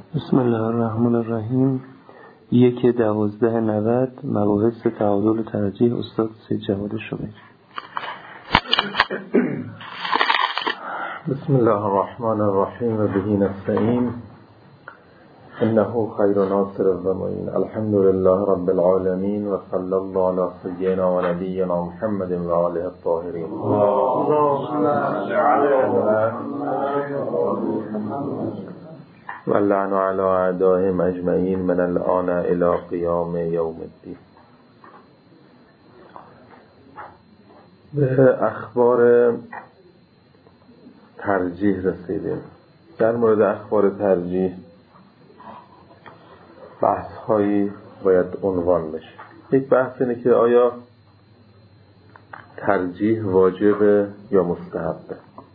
بسم الله الرحمن الرحیم. 1/12/90 مباحث تعادل و ترجیح، استاد سید جواد شمیری. بسم الله الرحمن الرحیم و به نستعین انه خیر ناصر و معین. الحمد لله رب العالمین و صلی الله علی سیدنا و نبینا محمد و آله الطاهرین. و لعن علی اعدائهم اجمعین من الآن الی قیام یوم الدین. به اخبار ترجیح رسیدیم. در مورد اخبار ترجیح بحث هایی باید عنوان بشه. یک بحث اینه که آیا ترجیح واجبه یا مستحبه.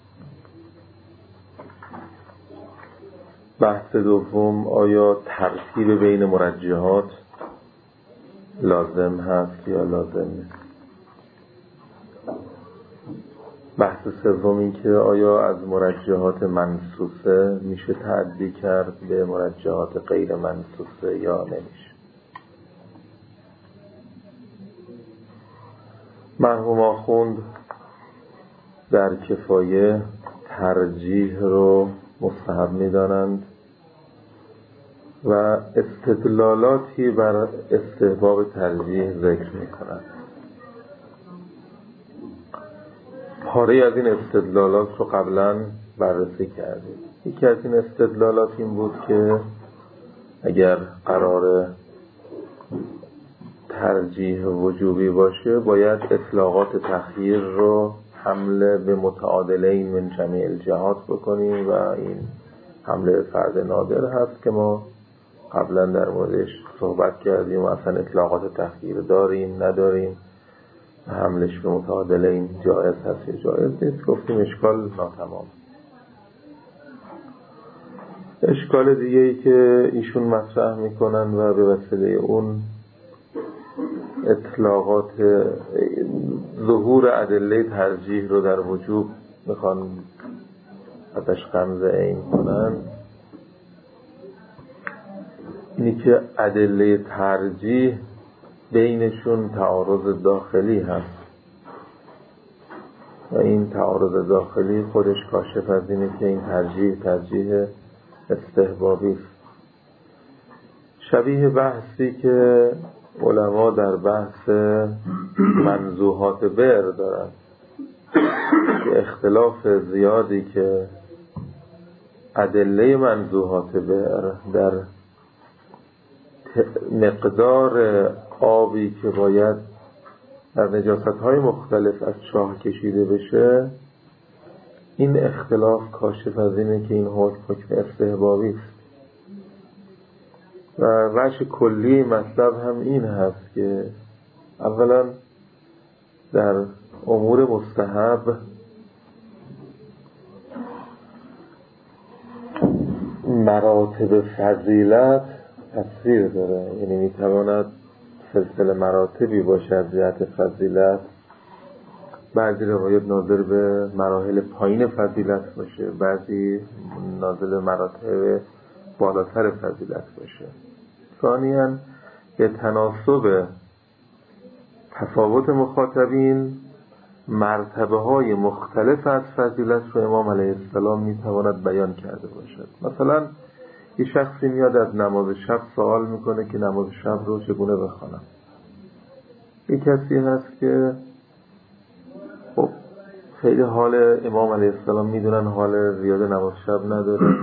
بحث دوم، آیا ترتیب بین مرجحات لازم هست یا لازم نیست. بحث سوم این که آیا از مرجحات منصوصه میشه تعدی کرد به مرجحات غیر منصوصه یا نمیشه. مرحوم آخوند در کفایه ترجیح رو مستحب میدانند و استدلالاتی بر استحباب ترجیح ذکر میکنند. پاره از این استدلالات رو قبلا بررسی کردیم. یکی از این استدلالات این بود که اگر قرار ترجیح وجوبی باشه باید اطلاقات تخییر رو حمله به متعادلین من جمیع الجهات بکنیم و این حمله به فرد نادر هست که ما قبلا در موردش صحبت کردیم و اصلا اطلاقات تخییر داریم نداریم، حملش به متعادلین جایز هست یا جایز نیست. گفتیم اشکال ناتمام. اشکال دیگه ای که ایشون مطرح میکنن و به وسیله اون اطلاقات ظهور ادله ترجیح رو در وجوب میخوان ازش غمزه عین کنن، اینی که ادله ترجیح بینشون تعارض داخلی هست و این تعارض داخلی خودش کاشف از اینه که این ترجیح استحبابی است. شبیه بحثی که علما در بحث منزوحات بئر دارن که اختلاف زیادی که ادله منزوحات بئر در مقدار آبی که باید در نجاست‌های مختلف از چاه کشیده بشه، این اختلاف کاشف از اینه که این حکم استحبابی است. و وجه کلی مطلب هم این هست که اولا در امور مستحب مراتب فضیلت تفسیر داره، یعنی میتواند سلسله مراتبی باشه از جهت فضیلت. بعضی روایات ناظر به مراحل پایین فضیلت باشه، بعضی ناظر به مراتب بالاتر فضیلت باشه. ثانیاً به تناسب تفاوت مخاطبین مرتبه های مختلف از فضیلت رو امام علیه السلام میتواند بیان کرده باشد. مثلا یه شخصی میاد از نماز شب سوال میکنه که نماز شب رو چگونه بخوانم. یه کسی هست که خب خیلی حال امام علیه السلام میدونن حال زیاد نماز شب نداره،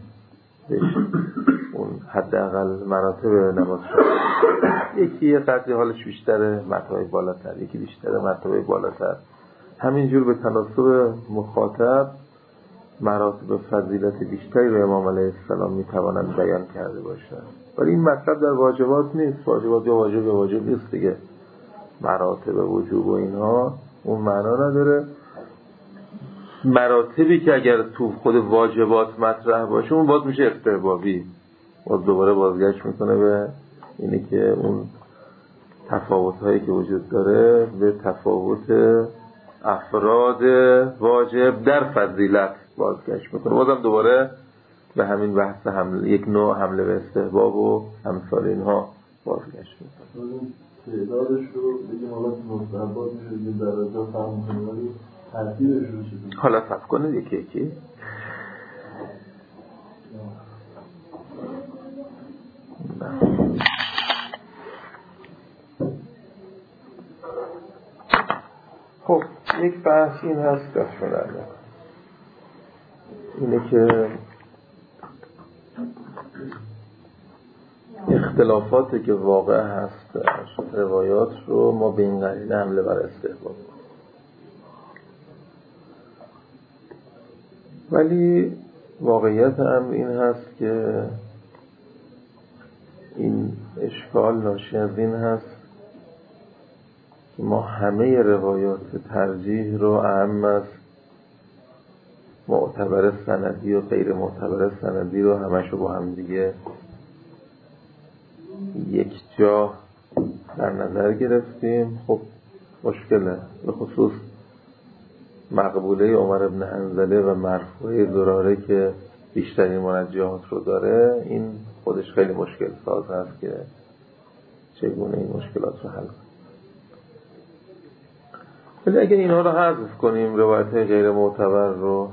اون حداقل مراتب نماز شب. یکی یه قدری حالش بیشتره، مرتبه بالاتر، یکی بیشتره، مرتبه بالاتر. همینجور به تناسب مخاطب مراتب فضیلت بیشتری رو امام علیه السلام میتوانند بیان کرده باشند. ولی این مطلب در واجبات نیست. واجبات یا واجب نیست دیگه. مراتب وجوب و اینها اون معنا نداره. مراتبی که اگر تو خود واجبات مطرح باشه اون باز میشه استحبابی. باز دوباره بازگشت میکنه به اینی که اون تفاوت هایی که وجود داره به تفاوت افراد واجب در فضیلت بازگشت میکنه. بازم دوباره به همین بحث حمله، یک نوع حمله به استحباب و امثال اینها بازگشت میکنه. تعدادش رو بگیم حالا مستحبات میشه بگیم درجات فهم ولی ترتیبش رو چه؟ حالا صف کنید یکی یکی. خب یک بحث این هست دست درده اینه که اختلافاتی که واقع هست روایات رو ما به این قرینه حمله بر استحباب کنیم، ولی واقعیت امر این هست که این اشکال ناشی از این هست که ما همه روایات ترجیح رو اهم از معتبر سندی و غیر معتبر سندی رو همش رو با هم دیگه یک جا در نظر گرفتیم. خب مشکله، به خصوص مقبوله عمر بن حنظله و مرفوعه زراره که بیشترین مرجحات رو داره، این خودش خیلی مشکل ساز هست که چگونه این مشکلات رو حل کنیم. ولی اگه اینا رو حذف کنیم، روایت غیر معتبر رو،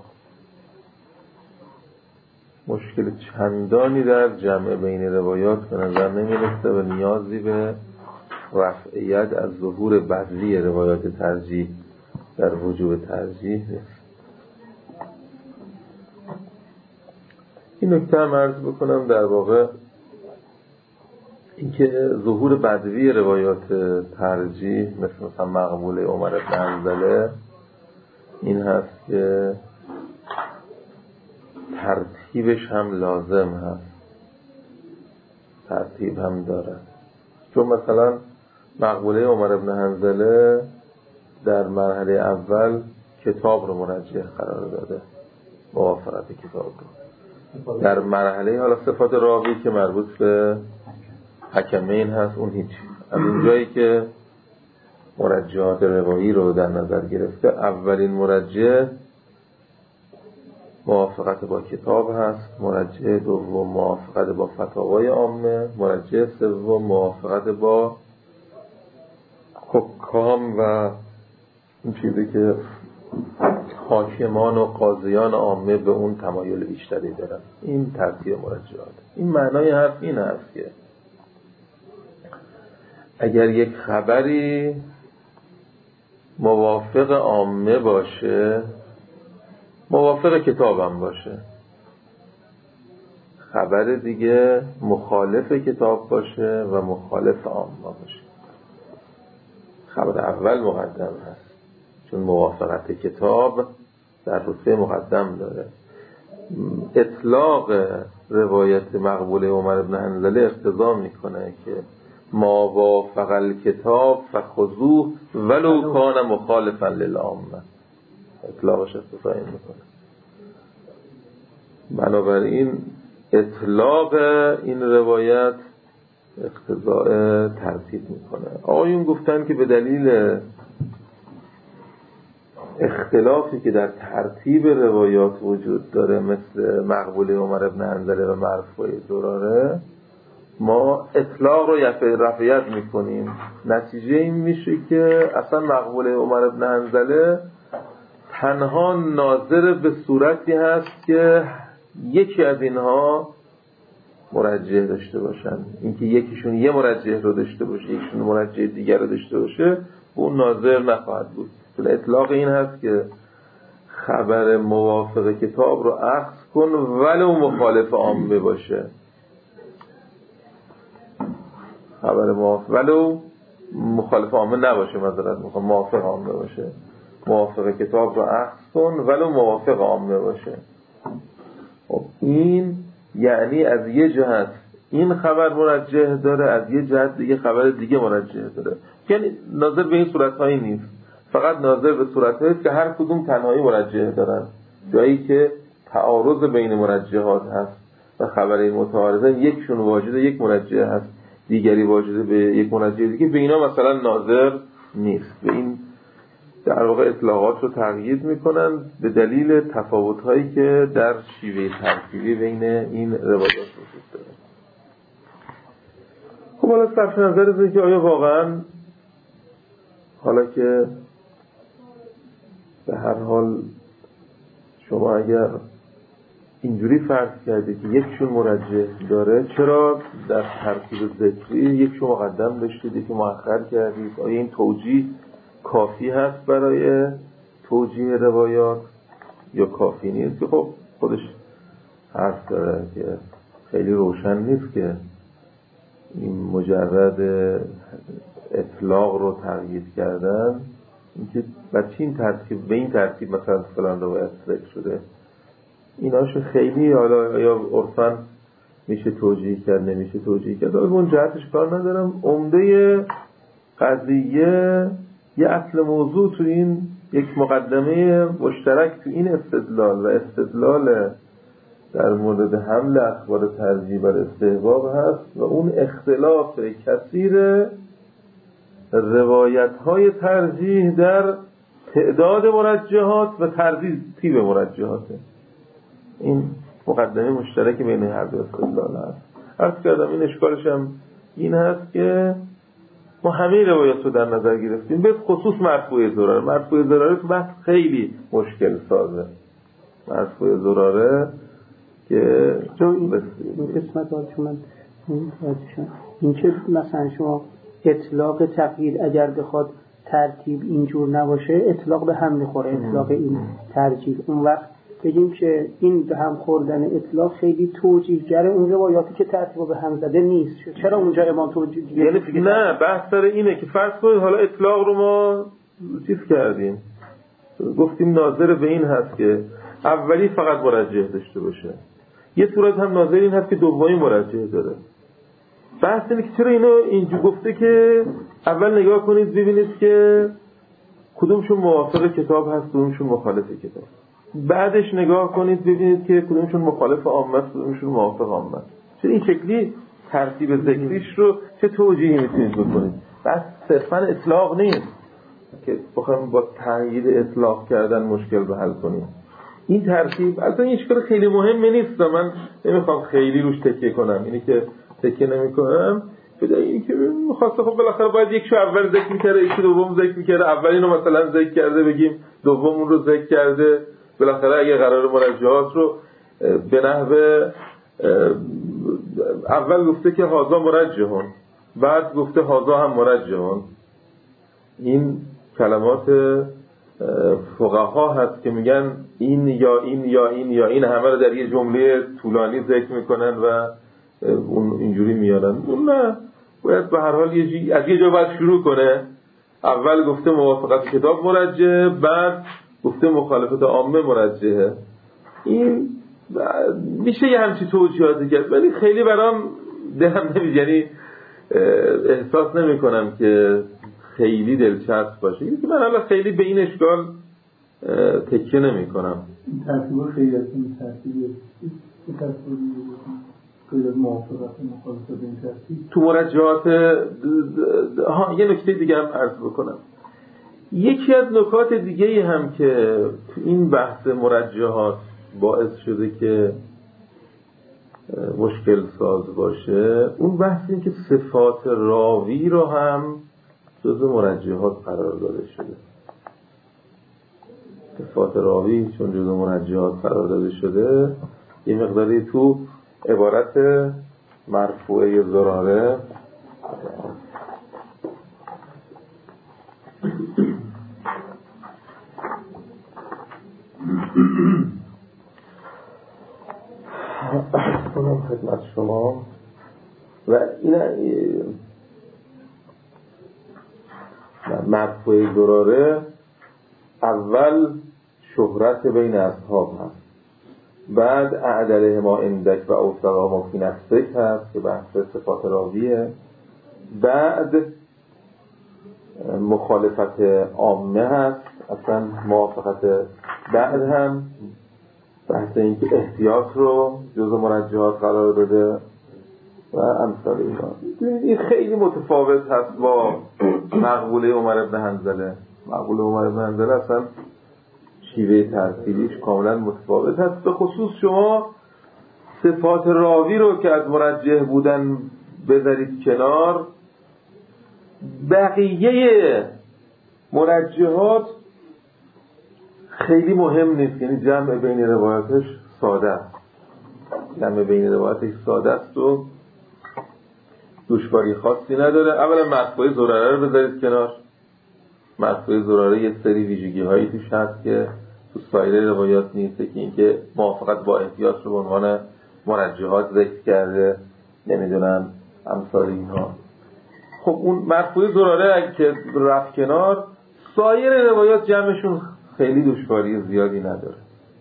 مشکل چندانی در جمع بین روایات به نظر نمیرسه و نیازی به رفعیت از ظهور بدلی روایات ترجیح در وجوب ترجیح نیست. این نکته هم عرض بکنم در واقع اینکه ظهور بدوی روایات ترجیح مثلا مقبوله عمر بن حنظله این هست که ترتیبش هم لازم هست، ترتیب هم داره. چون مثلا مقبوله عمر بن حنظله در مرحله اول کتاب رو مرجح قرار داده، موافقت کتاب رو. در مرحله حالا صفات راوی که مربوط به حکمین هست، اون هیچ. از اونجایی که مرجحات روایی رو در نظر گرفته، اولین مرجح موافقت با کتاب هست، مرجح دوم موافقت با فتاوای عامه، مرجح سوم موافقت با حکام و این چیزی که حاکمان و قاضیان عامه به اون تمایل بیشتری دارن. این ترتیب مرجحات. این معنای حرف این هست که اگر یک خبری موافق عامه باشه، موافق کتاب هم باشه، خبر دیگه مخالف کتاب باشه و مخالف عامه باشه، خبر اول مقدم هست، چون موافقت کتاب در رتبه مقدم داره. اطلاق روایت مقبوله عمر بن حنظله اقتضا میکنه که ما وافق الکتاب فخذوه ولو کان مخالفا للعامه، اطلاقش اقتضا این میکنه. بنابراین اطلاق این روایت اقتضاء ترتیب میکنه. آقایون گفتن که به دلیل اختلافی که در ترتیب روایات وجود داره، مثل مقبوله عمر بن حنظله و مرفوعه زراره، ما اطلاق رو رفعیت میکنیم. نتیجه این میشه که اصلا مقبوله عمر بن حنظله تنها ناظر به صورتی هست که یکی از اینها مرجح داشته باشن. اینکه یکیشون یه مرجح رو داشته باشه، یکیشون مرجح دیگر رو داشته باشه، اون ناظر نخواهد بود. چون اطلاق این هست که خبر موافق کتاب رو اخذ کن ولو مخالف عامه باشه، خبر موافق ولو مخالف عامه نباشه، مثلا میخوام موافق عامه باشه، موافق کتاب رو اخذ کن ولو موافق عامه باشه. خب این یعنی از یه جهت این خبر مرجح داره، از یه جهت دیگه خبر دیگه مرجح داره. یعنی ناظر به این صورتهایی نیست، فقط ناظر به صورتهایی که هر کدوم تنهایی مرجح دارن. جایی که تعارض بین مرجحات هست و خبر متعارضه، یکشون واجد یک مرجح هست، دیگری واجد به یک مرجح دیگه، به اینا مثلا ناظر نیست. به این در واقع اطلاقات رو تغییر میکنن به دلیل تفاوت‌هایی که در شیوه ترکیبی بین این روایات وجود داره. خب حالا صرف نظر از اینکه آیا واقعا حالا که به هر حال شما اگر اینجوری فرض کردید که یکشون مرجح داره، چرا در ترکیب ذکری یکشون مقدم داشتید یکی مؤخر کردید؟ آیا این توجیه کافی هست برای توجیه روایات یا کافی نیست؟ که خب خودش حرف داره که خیلی روشن نیست که این مجرد اطلاق رو تغییر کردن اینکه بچه این ترتیب به این ترتیب مثلا فلان روایت ذکر شده، ایناشو خیلی حالا یا عرفاً میشه توجیه کرد نمیشه توجیه کرد، حالا اون جهتش کار ندارم. عمده قضیه یه اصل موضوع تو این یک مقدمه مشترک تو این استدلال و استدلال در مورد حمل اخبار ترجیح بر استحباب هست و اون اختلاف کثیر روایت‌های ترجیح در تعداد مرجحات و ترتیب مرجحاته. این مقدمه مشترک بین هر دو استدلال هست. عرض کردم این اشکالش هم این هست که ما همه روایات رو در نظر گرفتیم به خصوص مرفوع زراره. مرفوع زراره تو بحث خیلی مشکل سازه. مرفوع زراره که این قسمت ها چون من این که مثلا شما اطلاق تغییر اگر بخواد ترتیب اینجور نباشه اطلاق به هم میخوره، اطلاق این ترجیح، اون وقت بگیم که این به هم خوردن اطلاق خیلی توجیه‌گر اون روایاتی که ترتیب به هم زده نیست. چرا اونجا امام توجیه یعنی نه بحث سر اینه که فرض کنید حالا اطلاق رو ما چیز کردیم گفتیم ناظر به این هست که اولی فقط مرجح داشته باشه، یه صورت هم ناظر این هست که دومی مرجح داره. بحث اینه که چرا اینو اینجا گفته که اول نگاه کنید ببینید که کدومشون موافق کتاب هست کدومشون مخالف کتاب، بعدش نگاه کنید ببینید که کدومشون مخالف عامه کدومشون موافق عامه. چرا این شکلی ترتیب ذکریش رو چه توجیهی میتونید بکنید؟ بس صرفا اطلاق نیست که بخوایم با تغییر اطلاق کردن مشکل رو حل کنیم. این ترتیب اصلا این اشکال خیلی مهمه نیست، من نمیخوام خیلی روش تکیه کنم. اینی که تکیه نمی‌کنم بدایی که می‌خواسته خب بالاخره باید یک شو اول ذکر می‌کرده یک شو دوم ذکر می‌کرده، اولینو مثلا ذکر کرده بگیم دومون رو ذکر کرده، بالاخره اگه قرار مرجحات رو به نحوه اول گفته که هازا مرجحون بعد گفته هازا هم مرجحون. این کلمات فقها هست که میگن این یا این یا این یا این همه رو در یه جمله طولانی ذکر میکنن و اون اینجوری میارن. اون نه، باید به هر حال از یه جا باید شروع کنه. اول گفته موافقت کتاب مرجحه، بعد گفته مخالفت عامه مرجحه. این میشه یه همچی توجیهاتی کرد ولی خیلی برام دلم نمیاد، یعنی احساس نمی کنم که خیلی دلچسب باشه. یعنی من حالا خیلی به این اشکال تکیه نمی کنم. این ترتیب خیلی از این ترتیب موافقت مخالفت این ترتیب تو مرجحات یه نکته دیگه هم عرض بکنم. یکی از نکات دیگه هم که تو این بحث مرجحات باعث شده که مشکل ساز باشه اون بحث این که صفات راوی رو هم جزء مرجحات قرار داده شده. صفات راوی چون جزء مرجحات قرار داده شده یه مقداری تو عبارت مرفوعه زراره کنم خدمت شما و این مرفوع زراره اول شهرت بین اصحاب هست، بعد اعدله ما اندک و اوثقا ما فی نفسک هست که بحث صفات راویه، بعد مخالفت عامه هست، اصلا موافقت بعد هم بحث این که احتیاط رو جزء مرجحات قرار داده و امثال اینا. این خیلی متفاوت هست با مقبوله عمر بن حنظله. مقبول عمر بن حنظله اصلا شیوه ترتیبیش کاملا متفاوت هست. به خصوص شما صفات راوی رو که از مرجح بودن بذارید کنار، بقیه مرجحات خیلی مهم نیست. یعنی جمع بین روایاتش ساده است، جمع بین روایاتش ساده است و دشواری خاصی نداره. اولا مرفوع زراره رو بذارید کنار. مرفوع زراره یه سری ویژگی هایی توش هست که تو سایر روایات نیست، که اینکه موافقت با احتیاط رو به عنوان مرجحات ذکر کرده، نمیدونم امثال اینها. خب اون مرفوع زراره اگه که رفت کنار، سایر روایات جمعشون خیلی دشواری زیادی نداره.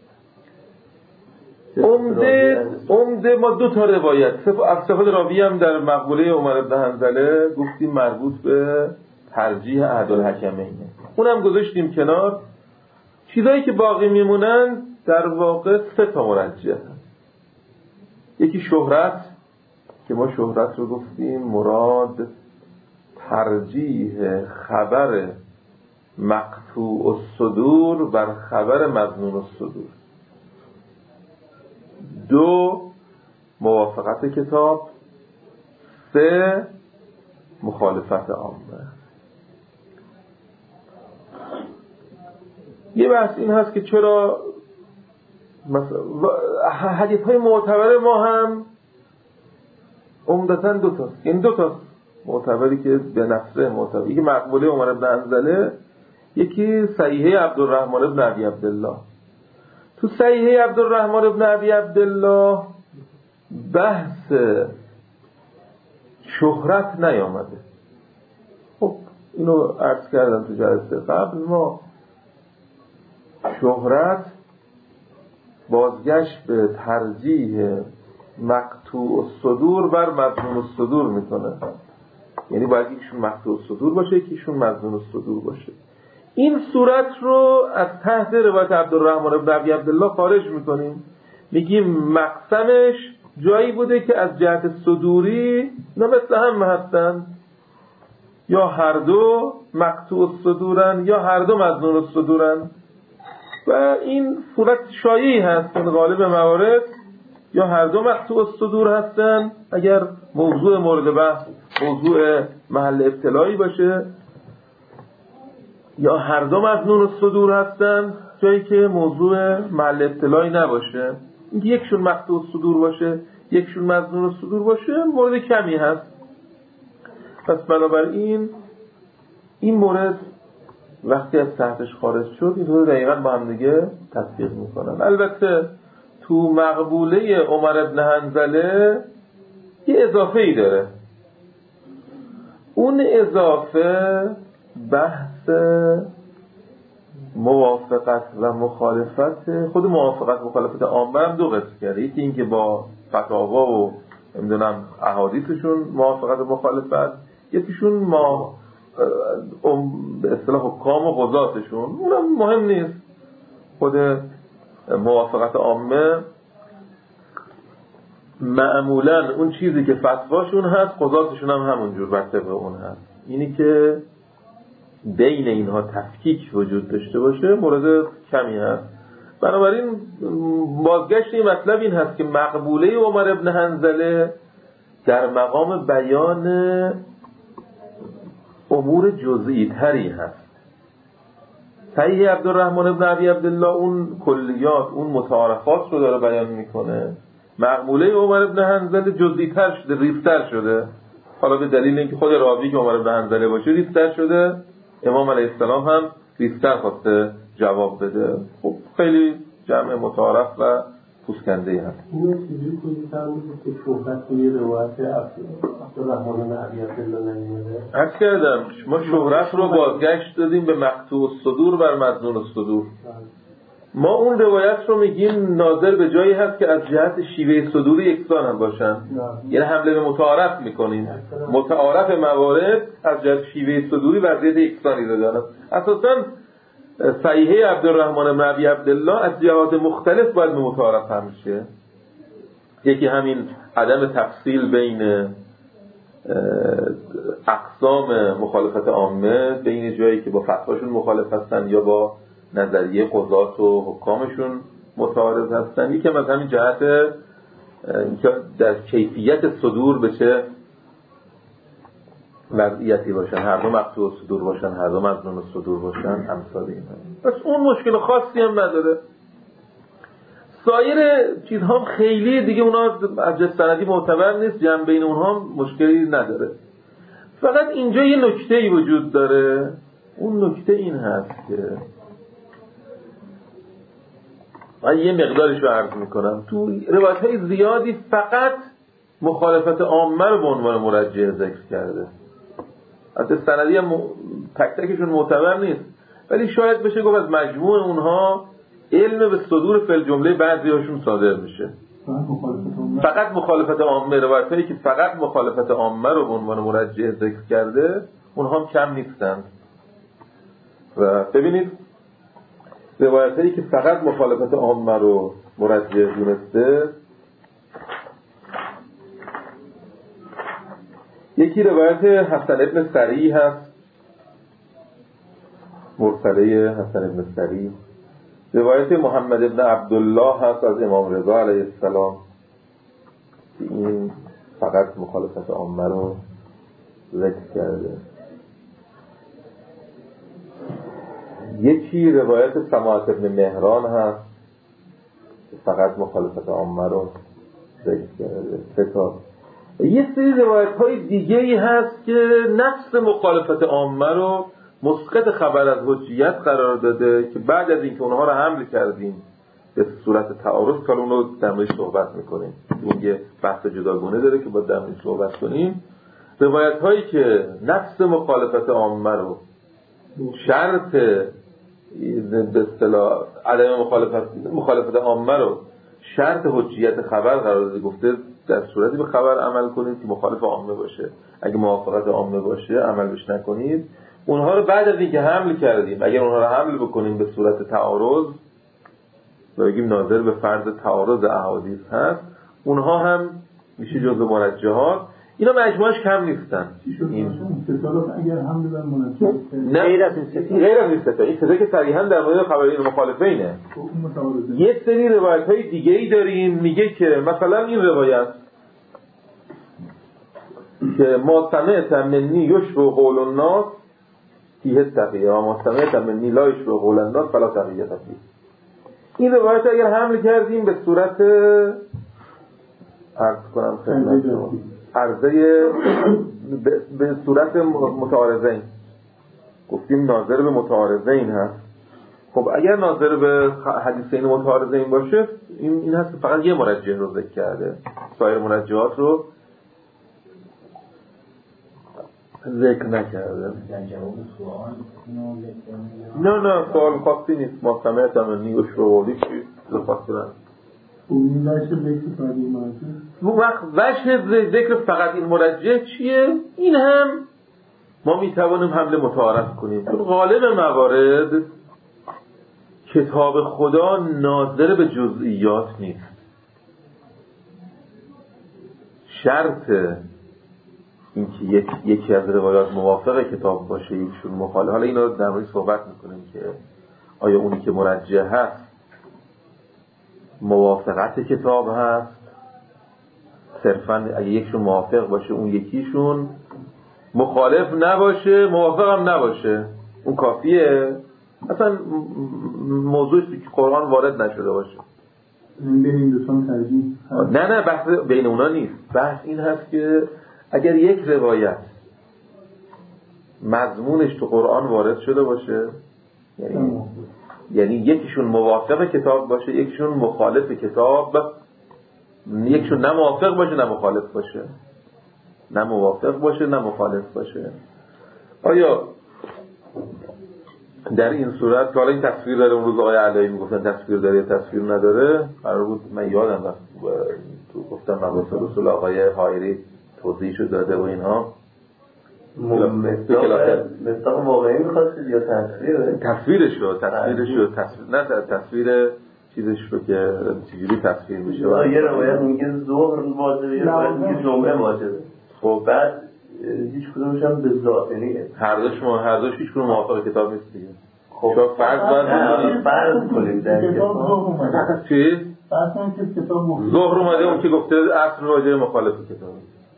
عمده ما دو تا روایت از صفات راوی هم در مقبوله عمر بن حنظله گفتیم مربوط به ترجیح احدالحکمینه، اونم گذاشتیم کنار. چیزایی که باقی میمونن در واقع سه تا مرجح هست. یکی شهرت که ما شهرت رو گفتیم مراد ترجیح خبر مقطوع الصدور بر خبر مظنون الصدور. دو، موافقت کتاب. سه، مخالفت عامه. یه بحث این هست که چرا مثلا حدیث های معتبر ما هم عمدتاً دو تاست. این دو تاست معتبری که به نفسه معتبر، یکی مقبوله عمر بن حنظله، یکی صحیحه عبدالرحمن بن ابی عبدالله. تو صحیحه عبدالرحمن بن ابی عبدالله بحث شهرت نیامده. خب اینو عرض کردم تو جلسه قبل. ما شهرت بازگشت به ترجیح مقطوع الصدور بر مظنون الصدور میکنه. یعنی باید یکیشون مقطوع الصدور باشه، یکیشون مظنون الصدور باشه. این صورت رو از تحت روایت عبدالرحمن بن ابی عبدالله خارج میکنیم، میگیم مقسمش جایی بوده که از جهت صدوری اینا مثل هم هستن، یا هر دو مقطوع الصدورن یا هر دو مظنون الصدورن. و این صورت شایعی هست که غالب موارد یا هر دو مقطوع الصدور هستن اگر موضوع مورد بحث موضوع محل ابتلایی باشه، یا هر دو مظنون الصدور هستن جایی که موضوع محل ابتلایی نباشه. اینکه یکشون مقطوع الصدور باشه یکشون مظنون الصدور باشه مورد کمی هست. پس بنابراین این مورد وقتی از تحتش خارج شد این دو دقیقاً با هم دیگه تطبیق میکنن. البته تو مقبوله عمر بن حنظله یه اضافه ای داره. اون اضافه بحث موافقت و مخالفت، خود موافقت مخالفت عامه هم دو قسم کرده. یکی این که با فتاوا و نمیدونم احادیثشون موافقت و مخالفت، یکیشون ما به اصطلاح حکام و قضاتشون، اونم مهم نیست. خود موافقت عامه معمولا اون چیزی که فتواشون هست قضاتشون هم همونجور بر طبق اون هست. اینی که بین اینها تفکیک وجود داشته باشه مورد کمی هست. بنابراین بازگشت این مطلب این هست که مقبوله عمر بن حنظله در مقام بیان امور جزئی تری هست. صحیح عبدالرحمن بن ابی عبدالله اون کلیات اون متعارفات رو داره بیان میکنه. مقبوله عمر بن حنظله جزئی تر شده، ریزتر شده. حالا به دلیل اینکه خود راوی که عمر بن حنظله باشه ریزتر شده، امام علیه السلام هم ریزتر خواسته جواب بده. خب خیلی جمع متعارف و پوسکنده‌ای هست. اینو چیزی کنید فرمودید که شهرت توی روایت عبدالرحمن بن ابی عبدالله نمیده. عرض کردم ما شهرت رو بازگشت دادیم به مقطوع الصدور بر مظنون الصدور. ما اون روایت رو میگیم ناظر به جایی هست که از جهت شیوه صدور یکسان هم باشن. یعنی حمله به متعارف میکنیم. متعارف موارد از جهت شیوه صدوری وضعیت یکسانی رو دارن. اساساً صحیحه عبدالرحمن بن ابی عبدالله از جهات مختلف باید به متعارف هم میشه. یکی همین عدم تفصیل بین اقسام مخالفت عامه بین جایی که با فتواشون مخالف هستن یا با نظریه قضات و حکامشون متعارض هستن. یکم از همین جهت اینکه در کیفیت صدور به چه وضعیتی باشن، هر دو مقطوع صدور باشن، هر دو مظنون صدور باشن، امثال این هم. بس اون مشکل خاصی هم نداره. سایر چیزها هم خیلی دیگه اونا از جهت سندی معتبر نیست، جمع بین اونها هم مشکلی نداره. فقط اینجا یه نکته‌ای وجود داره. اون نکته این هست که من یه مقدارش رو عرض میکنم. تو روایت‌های زیادی فقط مخالفت عامه رو به عنوان مرجح ذکر کرده. البته سندی هم تک تکشون معتبر نیست، ولی شاید بشه گفت از مجموع اونها علم به صدور فعل جمله بعضی هاشون صادر میشه. فقط مخالفت عامه، روایت‌هایی که فقط مخالفت عامه رو به عنوان مرجح ذکر کرده اونها هم کم نیستند. و ببینید روایت‌هایی که فقط مخالفت عامه رو مرجح دونسته، یکی روایت حسن ابن سری هست، مرسله حسن ابن سری. روایت محمد ابن عبدالله هست از امام رضا علیه السلام، این فقط مخالفت عامه رو ذکر کرده. یکی روایت سماعت ابن مهران هست که فقط مخالفت عامه رو ذکر کرده. سه تا. یه سری روایت های دیگه‌ای هست که نفس مخالفت عامه رو مسقط خبر از حجیت قرار داده که بعد از اینکه اونها رو حمل کردیم به صورت تعارض که اون رو در موردش صحبت میکنیم، اون یه بحث جداگانه داره که باید در موردش صحبت کنیم. روایت هایی که نفس مخالفت عامه رو شرط به اصطلاح عدم مخالفت عامه رو شرط حجیت خبر قرار داده، گفته در صورتی به خبر عمل کنید که مخالف عامه باشه، اگه موافقت عامه باشه عمل بش نکنید. اونها رو بعد از اینکه حمل کردیم، اگر اونها رو حمل بکنیم به صورت تعارض، بگیم ناظر به فرض تعارض احادیث هست، اونها هم میشه جزء مرجحات. اینا مجموعش کم نیستن. این اگر حمل بر مرجح نه، غیر از این ستا، این ستا که صریحا در مورد خبرین مخالفینه. یه سری روایت های دیگه ای داریم میگه که مثلا این روایت که ما سمعت منی یشبه قول الناس فیه تقیه و ما سمعت منی لا یشبه قول الناس فلا تقیه فیه. این روایت اگر حمل کردیم به صورت عرض کنم خدمتتون عرضه به صورت متعارضین، گفتیم ناظر به متعارضین هست. خب اگر ناظر به حدیثین متعارضین باشه این هست فقط یه مرجح رو ذکر کرده، سایر مرجحات رو ذکر نکرده. نه سوال خاصی نیست. ما سمعت منی و شروعی چی خاصی نیست. وجه ذکر فقط این مرجح چیه؟ این هم ما میتوانیم حمل متعارض کنیم. چون غالب موارد کتاب خدا ناظر به جزئیات نیست. شرط اینکه یکی از روایات موافق کتاب باشه یکیشون مخالف. حالا اینا رو در مورد صحبت میکنیم که آیا اونی که مرجح هست موافقت کتاب هست، صرفا اگه یکیشون موافق باشه اون یکیشون مخالف نباشه، موافق هم نباشه، اون کافیه. اصلا موضوعی که قرآن وارد نشده باشه. بین این دوستان ترجیح؟ نه بحث بین اونا نیست. بحث این هست که اگر یک روایت مضمونش تو قرآن وارد شده باشه، یعنی یکیشون موافق کتاب باشه یکیشون مخالف کتاب، یکیشون نه موافق باشه نه مخالف باشه، نه موافق باشه نه مخالف باشه، آیا در این صورت که حالا این تصویر داره، اون روز آقای علایی میگفتن تصویر داره یا تصویر نداره، قرار بود من یادم تو گفتم مباحث رسول آقای حایری توضیحشو داده و اینها مصداق واقعی میخواستید یا تصویرشو نه تصویر چیزش رو که چجوری تصویر میشه. یه روایت میگه ظهر واجبه، یه روایت میگه جمعه واجبه. خب بعد هیچ کدومش هم به ذات، یعنی هر دوش هیچ کدوم موافق کتاب نیست دیگه. خب شما فرض کنید در کتاب چی؟ فرض کنید که کتاب ظهر اومده اون که گفته اصل راجع مخالف کتاب.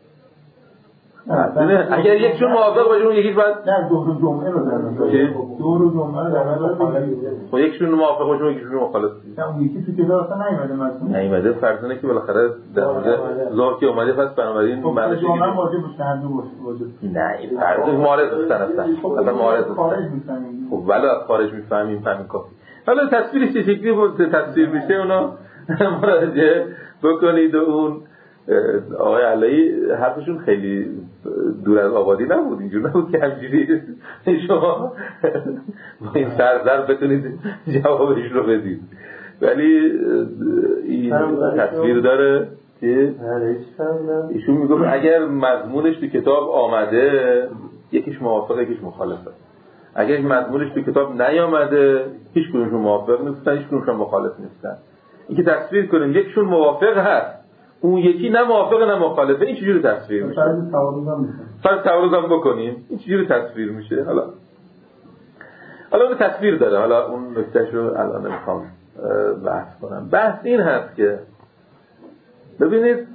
اگر یکشون موافق باشه اون یکیش بعد نه ظهر جمعه رو در نظر چی؟ ظهر جمعه رو در نظر بگیرید. خب یکشون موافق باشه اون یکیشون مخالف. نه اون یکی تو کتاب اصلا نیومده مثلا. نیومده فرض که بالاخره در مورد ظهر که اومده پس بنابراین معنیش اینه جمعه واجب باشه هر دو باشه. نه این فرض معارض هستن اصلا معارض خارج هستن. می‌فهمیم. خب ولی از خارج میفهمیم همین کافی. حالا تصویرش چه شکلی بود تفسیر میشه اونا مراجعه بکنید. و اون آقای علایی حرفشون خیلی دور از آبادی نبود، اینجور نبود که همجوری شما با این سرزر بتونید جوابش رو بدید، ولی این تصویر داره که ایشون میگه اگر مضمونش تو کتاب آمده یکیش موافق یکیش مخالفه، اگر مضمونش تو کتاب نیامده هیچ کدومشون موافق نیستن هیچ کدومشون مخالف نیستن. این که تصویر کنیم یکشون موافق هست اون یکی نه موافق نه مخالفه، این چجوری تصویر میشه؟ فرض تعارض هم بکنیم این چجوری تصویر میشه؟ حالا اون تصویر داره، حالا اون نکتهش رو الان نمیخوام بحث کنم. بحث این هست که ببینید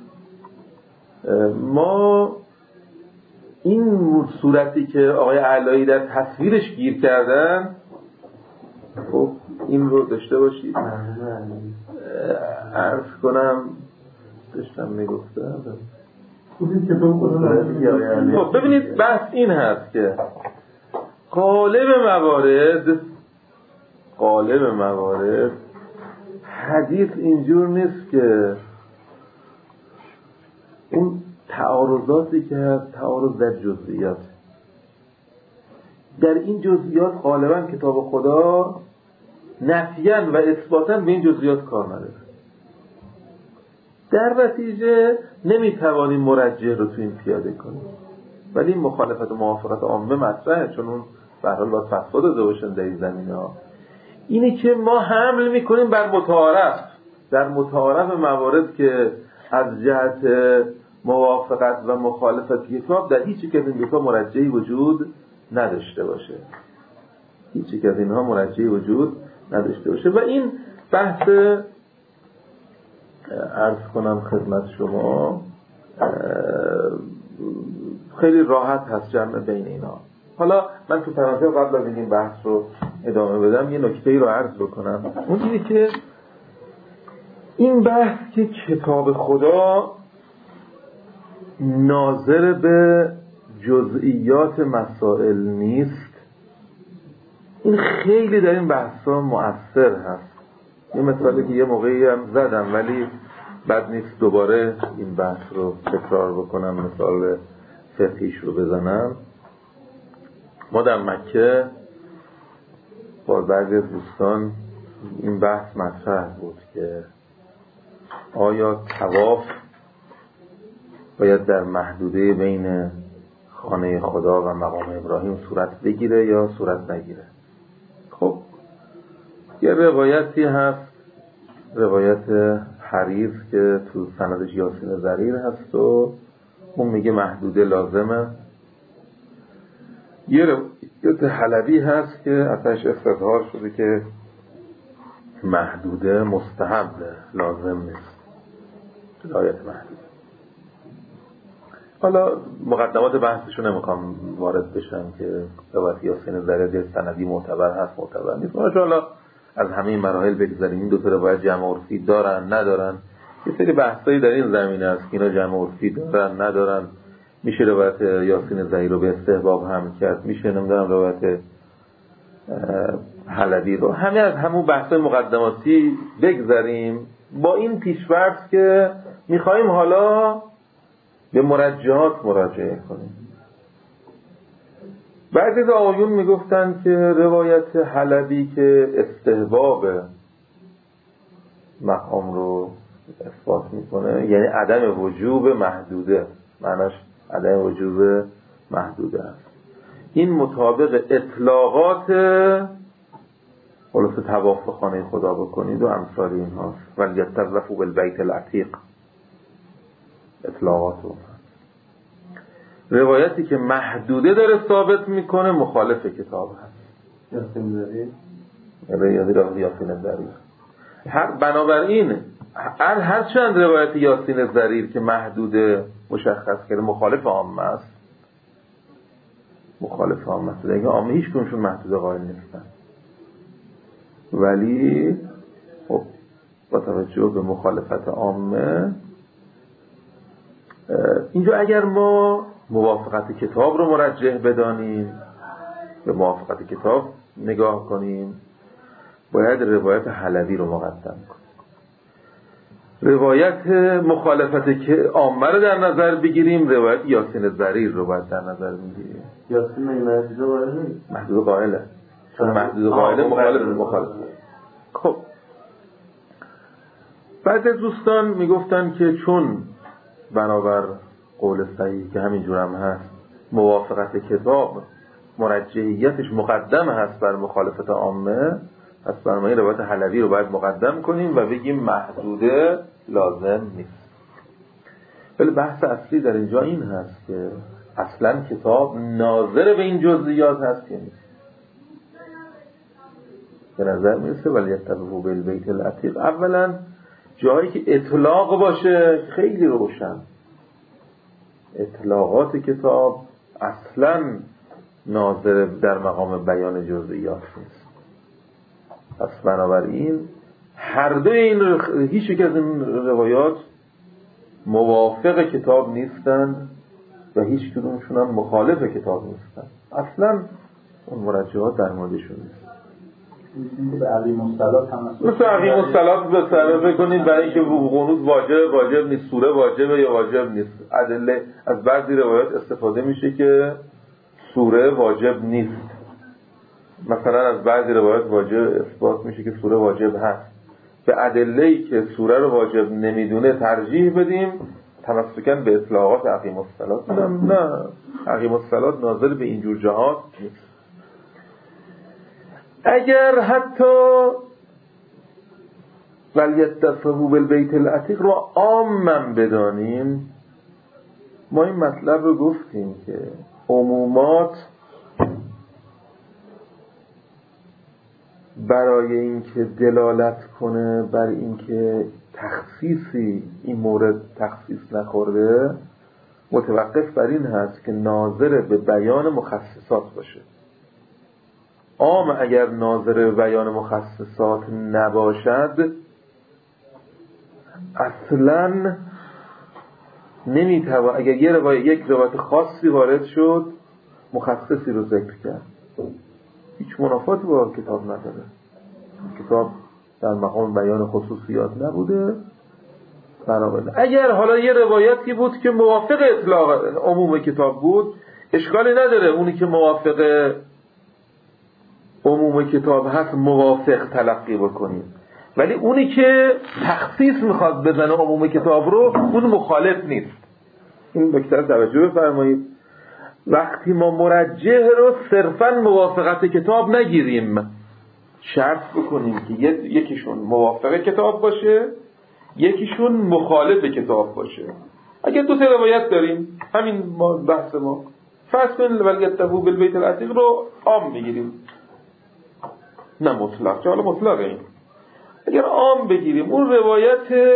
ما این صورتی که آقای علایی در تصویرش گیر کردن، خب این رو داشته باشید عرض کنم داشتم میگفتم. خب ببینید بحث این هست که غالب موارد حدیث اینجور نیست که اون تعارضاتی که هست تعارض در جزئیات، در این جزئیات غالبا کتاب خدا نفیاً و اثباتاً به این جزئیات کار نداره، در نتیجه نمیتوانیم مرجح رو تو این پیاده کنیم. ولی مخالفت و موافقت عامه مطرحه، چون اون به هر حال باید فتوا داده باشن در این زمینه‌ها. اینه که ما حمل میکنیم بر متعارف، در متعارف موارد که از جهت موافقت و مخالفت کتاب در هیچ یک از این دوتا مرجحی وجود نداشته باشه، هیچ یک از اینها مرجحی وجود نداشته باشه. و این بحث عرض کنم خدمت شما خیلی راحت هست جمع بین اینا. حالا من تو پرانتز قبل از این بحث رو ادامه بدم یه نکته‌ای رو عرض بکنم، اون اینه که این بحث که کتاب خدا ناظر به جزئیات مسائل نیست، این خیلی در این بحثا مؤثر هست. یه مثالی که یه موقعی هم زدم ولی بد نیست دوباره این بحث رو تکرار بکنم، مثال فقهیش رو بزنم. ما در مکه با بعضی از دوستان این بحث مطرح بود که آیا طواف باید در محدوده بین خانه خدا و مقام ابراهیم صورت بگیره یا صورت نگیره. خب یه روایتی هست، روایت حریز که تو سندش یاسین زریر هست و اون میگه محدوده لازمه. یه روایت حلبی هست که ازش استظهار شده که محدوده مستحبه لازم نیست، روایت محدوده. حالا مقدمات بحثشو نمیخوام وارد بشم که روایت یاسین زریر سندی معتبر هست معتبر نیست. حالا از همه این مراحل بگذاریم این دو تا روایت جمع عرفی دارن ندارن، یه سری بحثایی در این زمینه است که اینا جمع عرفی دارن ندارن. میشه روایت یاسین زریر رو به استحباب هم کرد، میشه نمیدونم روایت حلبی رو، همه از همون بحثای مقدماتی بگذاریم با این پیش‌فرض که میخوایم حالا به مرجحات مراجعه کنیم. بعضی از آقایون میگفتن که روایت حلبی که استحباب مقام رو اثبات میکنه یعنی عدم وجوب محدوده، معناش عدم وجوب محدوده است. این مطابق اطلاقات خلاص طواف به خانه خدا بکنید و امثال این هاست. ولی یطوفوا بالبیت العتیق اطلاقات رو. روایتی که محدوده داره ثابت میکنه مخالف کتاب هست. یاسین زریر یاسین زریر. بنابراین هر چند روایت یاسین زریر که محدوده مشخص کرده مخالف عامه است، دیگه عامه هیچ کنشون محدوده قائل نیستن، ولی خب با توجه به مخالفت عامه اینجا اگر ما موافقت کتاب رو مرجح بدانیم، به موافقت کتاب نگاه کنیم، باید روایت حلوی رو مقدم کنیم. روایت مخالفت که عامه رو در نظر بگیریم، روایت یاسین زریر رو باید در نظر بگیریم. یاسین محدوده قائل نیست؟ محدوده قائله، چون محدوده قائله مخالف. خب بعضی دوستان میگفتن که چون بنابر قول صحیح که همینجور هم هست موافقت کتاب مرجحیتش مقدم هست بر مخالفت عامه، پس برای روایت حلوی رو باید مقدم کنیم و بگیم محدوده لازم نیست. ولی بحث اصلی در اینجا این هست که اصلا کتاب ناظر به این جزئیات هست یا نیست. به نظر میرسه ولی یتبعوا بالبیت العتیق اولا جایی که اطلاق باشه خیلی روشن، اطلاقات کتاب اصلا ناظر در مقام بیان جزئیات نیست. پس بنابراین هر دو این هیچ یک از این روایات موافق کتاب نیستند و هیچ کدومشون هم مخالف کتاب نیستند. اصلا اون مرجحات در موردشون نیست. به عقیم الصلات هم هست. مثل عقیم الصلات به سبب کنید برای اینکه قنوت واجب نیست، سوره واجبه یا واجب نیست. ادله از بعضی روایات استفاده میشه که سوره واجب نیست. مثلا از بعضی روایات واجب اثبات میشه که سوره واجب هست. به ادله‌ای که سوره رو واجب نمیدونه ترجیح بدیم تمسکاً به اطلاقات عقیم الصلات. نه عقیم الصلات ناظر به اینجور جهات نیست. اگر حتی ولیتفهوا بالبیت العتیق رو عاماً بدانیم، ما این مطلب رو گفتیم که عمومات برای اینکه دلالت کنه بر اینکه تخصیصی این مورد تخصیص نخورده، متوقف بر این هست که ناظر به بیان مخصصات باشه. عام اگر ناظر به بیان مخصصات نباشد اصلا نمیتوان، اگر یک روایت خاصی وارد شد مخصصی رو ذکر کرد، هیچ منافاتی با کتاب نداره. کتاب در مقام بیان خصوصیات نبوده. بنابراین اگر حالا یه روایتی بود که موافق اطلاق عموم کتاب بود، اشکالی نداره اونی که موافق عموم کتاب هست موافق تلقی بکنیم، ولی اونی که تخصیص میخواد بزنه عموم کتاب رو اون مخالف نیست. این نکته رو توجه بفرمایید. وقتی ما مرجح رو صرفاً موافقت کتاب نگیریم، شرط بکنیم که یکیشون موافق کتاب باشه، یکیشون مخالف کتاب باشه. اگر دو تا روایت داریم، همین بحث ما فرض کنید ولیتفهوا بالبیت العتیق رو عام میگیریم، نه مطلق، چه حالا مطلقه این. اگر عام بگیریم اون روایت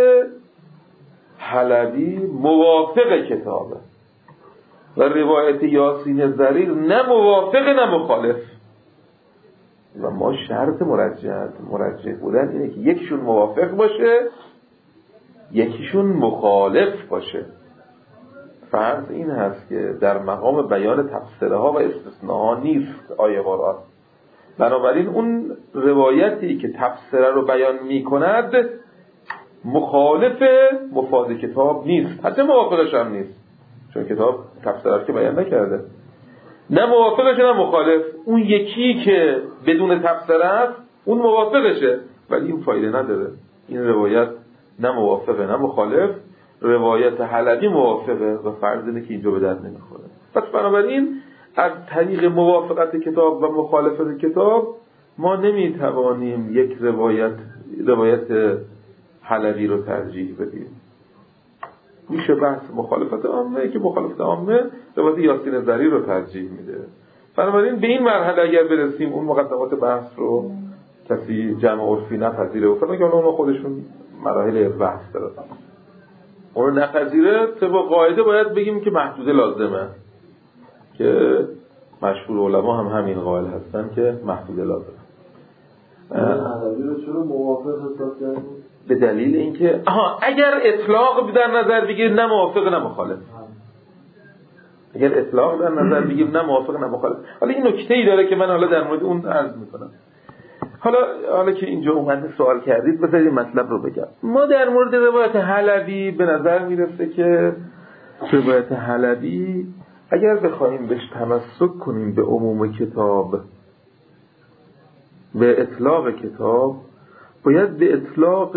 حلبی موافق کتابه و روایت یاسین زریر نه موافق نه مخالف، و ما شرط مرجح بودن اینه که یکیشون موافق باشه یکیشون مخالف باشه. فرض این هست که در مقام بیان تفسیرها و استثناءها نیست آیه قرآن، بنابراین اون روایتی که تفسیره رو بیان می کند مخالف مفاد کتاب نیست، حتی موافقش هم نیست، چون کتاب تفسیره که بیان نکرده. نه موافقش نه مخالف. اون یکی که بدون تفسیره است اون موافقشه، ولی این فایده نداره. این روایت نه موافقه نه مخالف، روایت حلبی موافقه و فرض اینه که اینجا به درد نمیخوره. پس بنابراین از طریق موافقت کتاب و مخالفت کتاب ما نمیتوانیم یک روایت حلبی رو ترجیح بدیم. میشه بحث مخالفت عامه که مخالفت عامه روایت یاسین زری رو ترجیح میده. بنابراین به این مرحله اگر برسیم اون مقدمات بحث رو کسی جمع عرفی نپذیره و فرض که اونها خودشون مراحل بحث دارن اون نپذیره، طبق قاعده باید بگیم که محدوده لازمه که مشهور علما هم همین قائل هستن که محدوده لازمه. عربی رو چرا موافق حساب کردیم؟ به دلیل اینکه اگر اطلاق در نظر بگیرید نه موافق نه مخالف. اگر اطلاق در نظر بگیرید نه موافق نه مخالف. حالا این نکته‌ای داره که من حالا در مورد اون عرض میکنم. حالا که اینجا اومده سوال کردید بذارید مطلب رو بگم. ما در مورد روایت حلبی به نظر میرسه که روایت حلبی اگر بخوایم بهش تمسک کنیم به عموم کتاب، به اطلاق کتاب، باید به اطلاق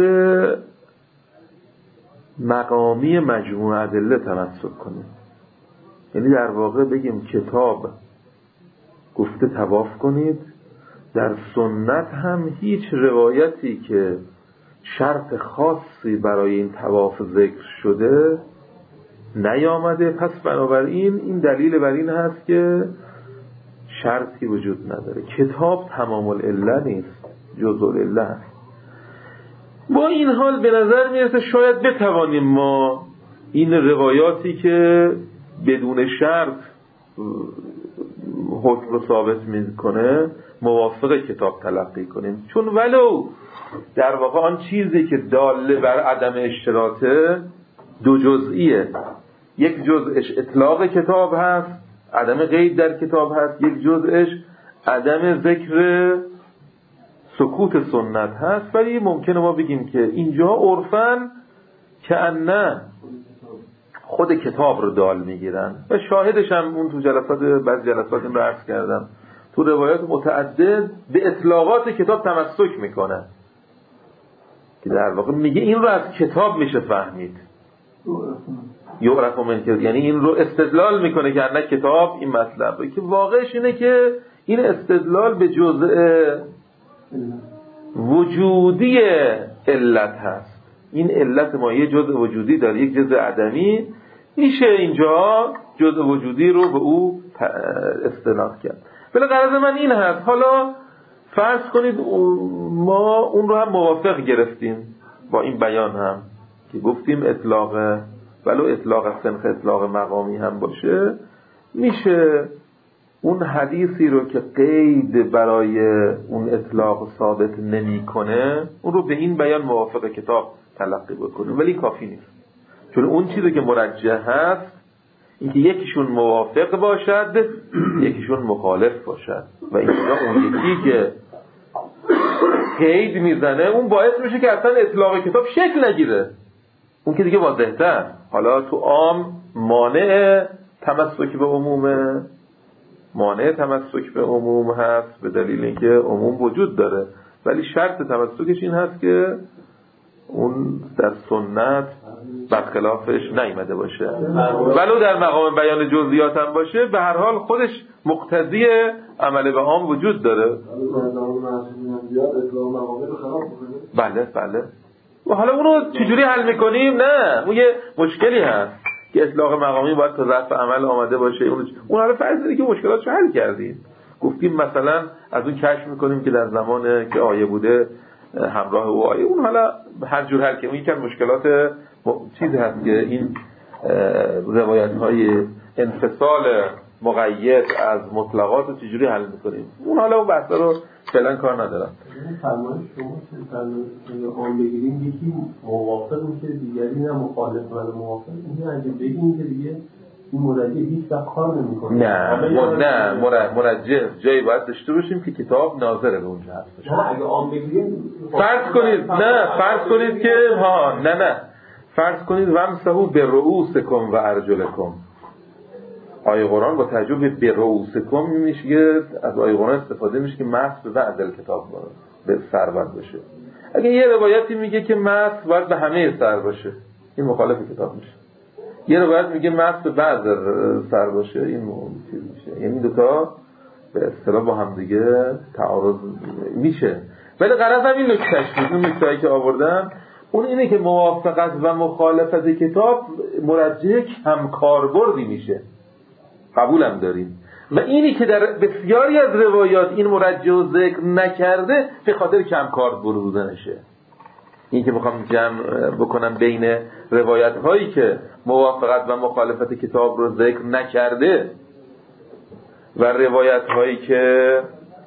مقامی مجموع ادله تمسک کنیم. یعنی در واقع بگیم کتاب گفته طواف کنید، در سنت هم هیچ روایتی که شرط خاصی برای این طواف ذکر شده نیامده، پس بنابراین این دلیل بر این هست که شرطی وجود نداره. کتاب تمام العله نیست، جزء العله هست. با این حال به نظر میرسه شاید بتوانیم ما این روایاتی که بدون شرط حکم رو ثابت میکنه موافق کتاب تلقی کنیم، چون ولو در واقع آن چیزی که داله بر عدم اشتراطه دو جزئیه، یک جزءش اطلاق کتاب هست، عدم قید در کتاب هست، یک جزءش عدم ذکر سکوت سنت هست. ولی ممکنه ما بگیم که اینجا عرفاً که نه خود کتاب رو دال میگیرن و شاهدش هم اون تو بعض جلسات این رو عرض کردم، تو روایات متعدد به اطلاقات کتاب تمسک میکنه که در واقع میگه این رو از کتاب میشه فهمید، یعرف من که یعنی این رو استدلال میکنه که نه کتاب این مطلب که واقعش اینه که این استدلال به جزء وجودی علت هست. این علت ما یه جزء وجودی داره، یک جزء عدمی، میشه اینجا جزء وجودی رو به او استناد کرد. ولی غرض من این هست، حالا فرض کنید ما اون رو هم موافق گرفتیم با این بیان هم که گفتیم اطلاق ولو اطلاق سنخ اطلاق مقامی هم باشه، میشه اون حدیثی رو که قید برای اون اطلاق ثابت نمی کنه اون رو به این بیان موافق کتاب تلقی بکنیم، ولی کافی نیست. چون اون چیزی که مرجح هست اینکه یکیشون موافق باشد یکیشون مخالف باشد و اینجا اون یکی که قید میزنه اون باعث میشه که اصلا اطلاق کتاب شکل نگیره، اون که دیگه واضح‌تر. حالا تو عام مانع تمسک به عمومه، مانع تمسک به عموم هست به دلیل اینکه عموم وجود داره، ولی شرط تمسکش این هست که اون در سنت برخلافش نیامده باشه، ولو در مقام بیان جزئیات هم باشه، به هر حال خودش مقتضی عمل به عام وجود داره. بله. و حالا اونو چجوری حل میکنیم؟ نه، اون یه مشکلی هست که اطلاق مقامی باید تا ظرف عمل آمده باشه. اون حالا فرض کنید که مشکلاتشو حل کردیم، گفتیم مثلا از اون کشف میکنیم که در زمان که آیه بوده همراه او آیه، اون حالا هر جور حل که اون یکم مشکلات چیز هست که این روایت های انفصال مقید از مطلقات رو چجوری حل میکنیم، اون حالا اون بحثا رو فعلا کار ندارم. فرمایش شما که آن بگیریم یکی موافق میشه دیگری نه مخالف ولی موافق، این اگه بگیم که دیگه این مرجح هیچ وقت کار نمیکنه. نه مرجح جایی باید داشته باشیم که کتاب ناظر به اونجا هست. نه اگه آن بگیریم فرض کنید که فرض کنید ومسحوا برؤوسکم و ارجلکم. آیه قرآن با تعجب به رؤوسکم میشه، از آیه قرآن استفاده میشه که مسح به بعض کتاب به سر باشه. اگه یه روایتی میگه که مسح باید به همه سر باشه، این مخالف کتاب میشه. یه روایت میگه مسح به بعض سر باشه، این چیز میشه. یعنی دو تا به اصطلاح با هم دیگه تعارض میشه. ولی غرض هم این نکتهش بود، اون نکتهایی که آوردم اون اینه که موافقت و مخالفت کتاب مرجح کم کاربردی میشه، قبولم داریم. و اینی که در بسیاری از روایات این مرجح و ذکر نکرده به خاطر کم کاربرد بودنشه. این که میخوام جمع بکنم بین روایت هایی که موافقت و مخالفت کتاب رو ذکر نکرده و روایت هایی که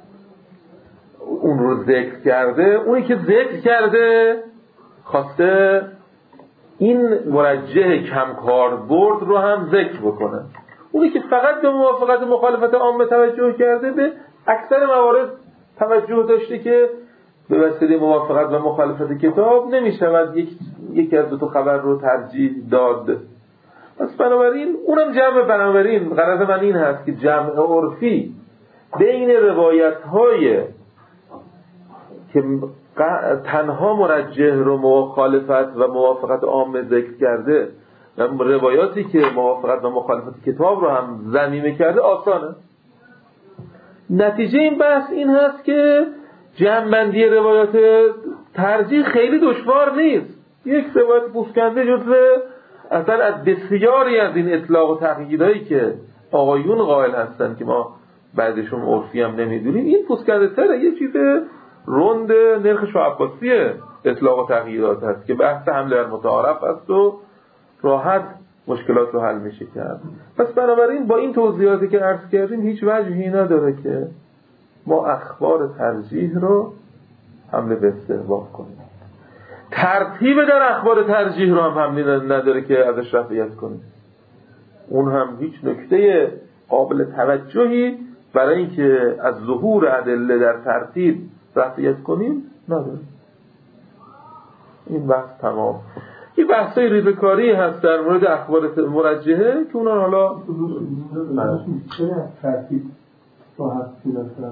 اون رو ذکر کرده، اونی که ذکر کرده خواسته این مرجح کم کاربرد رو هم ذکر بکنه. اونی که فقط به موافقت و مخالفت عامه توجه کرده به اکثر موارد توجه داشته که به وسیله موافقت و مخالفت کتاب نمیشود یکی از دو تا خبر رو ترجیح داد. پس بنابراین اونم جمع، بنابراین غرض من این هست که جمع عرفی بین روایت‌های که تنها مرجح رو مخالفت و موافقت عامه ذکر کرده و روایاتی که موافقت و مخالفت کتاب رو هم ذمیمه کرده آسانه. نتیجه این بحث این هست که جمع‌بندی روایات ترجیح خیلی دشوار نیست. یک روایت پوسکنده جزو اصلا از بسیاری از این اطلاق و تقییدهایی که آقایون قائل هستن که ما بعدشون عرفی هم نمیدونیم، این پوسکنده تره، یه چیز روند نرخ شعباسیه اطلاق و تغییرات هست که بحث حمله بر متعارف هست و راحت مشکلات رو حل میشه کرد. پس بنابراین با این توضیحاتی که عرض کردیم هیچ وجهی نداره که ما اخبار ترجیح رو حمله به استحباب کنیم. ترتیب در اخبار ترجیح رو هم حمله نداره که ازش رفعیت کنیم. اون هم هیچ نکته قابل توجهی برای اینکه از ظهور ادله در ترتیب رفعیت کنیم نداره. این بحث تمام. این بحثای ریزکاری هست در مورد اخبار مرجحه که اونا حالا چه ترتیب با هستی داشتن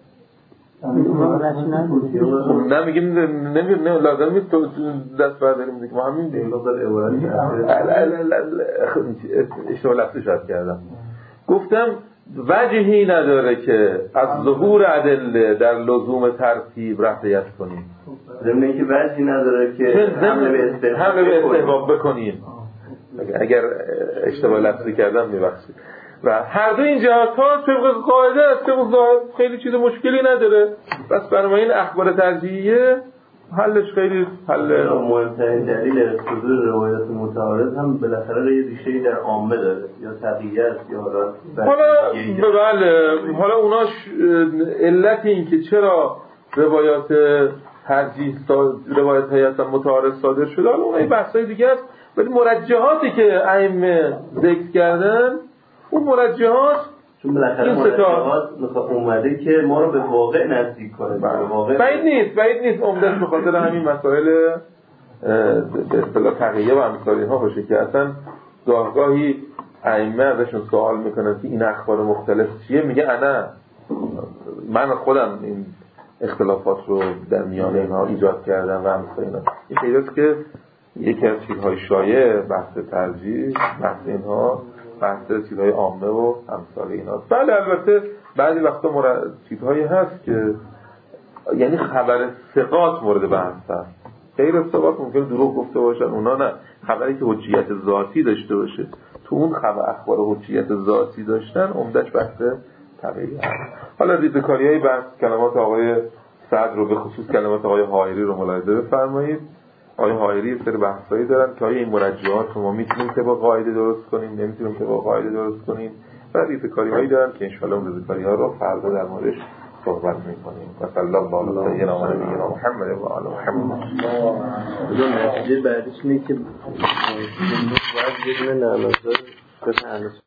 نه میگیم نمیگیم لازم نیست تو دست برداریم دیگه، ما همین دیگه اشتباه لفظی شاید کردم. گفتم وجهی نداره که از ظهور ادله در لزوم ترتیب رفعیت کنیم. ضمن اینکه وجهی نداره که حمله به استحباب بکنیم. اگر اشتباه لفظی کردم میبخشید. و هر دو این جهات ها طبق قاعده است که خیلی چیز مشکلی نداره. بس برای این اخبار ترجیحیه حلش خیلی حل مهمترین دلیل صدور روایات متعارض هم بالاخره یه ریشه‌ای در عامه داره، یا تقیه است یا حالا اوناش علت این که چرا روایات ترجیح روایات هستن متعارض صادر شده، حالا اونای بحثای دیگه است. ولی مرجحاتی که ائمه ذکر کردن، اون مرجحات چون بالاخره مرجحات اومده که ما رو به واقع نزدیک کنه. بعید نیست عمدش به خاطر همین مسائل به اصطلاح تقیه و امثال اینها باشه که اصلا گاهی ائمه ازشون سوال میکنن که این اخبار مختلف چیه، میگه من خودم این اختلافات رو در میان اینها ایجاد کردم و امثال اینا. این خیلیست که یکی از چیزهای شایع بحث ترجیح، بحث اینها بحث چیزهای عامه و امثال اینا. بله البته بعضی وقتا چیزهایی هست که یعنی خبر ثقات مورد بحث هست، غیر ثقات ممکن دروغ گفته باشن، اونا نه، خبری که حجیت ذاتی داشته باشه. تو اون خبر اخبار حجیت ذاتی داشتن عمدش بحث طبیعی هست. حالا ریزکاری‌های بحث کلمات آقای صدر رو به خصوص کلمات آقای حائری رو ملاحظه بفرمایید. آقای حائری یه سری بحثایی دارن که آیا این مرجحات رو ما میتونیم طبق قاعده درست کنیم، نمیتونیم طبق قاعده درست کنیم، و ریزکاری‌هایی دارن که ان شاءالله اون ریزکاری‌ها رو فردا در موردش صحبت می‌کنیم. و صلی الله علی سیدنا و نبینا محمد و آل محمد. نتیجه بعدش اینه که باید یه دونه نمازدار